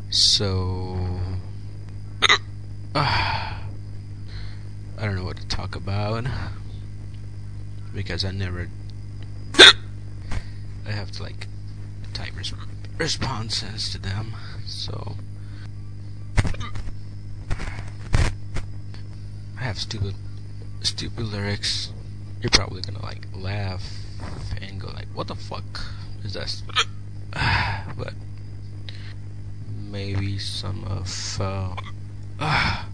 So, I don't know what to talk about because I have to like type responses to them. So, I have stupid lyrics. You're probably gonna like laugh and go like, "What the fuck is this?" But maybe some of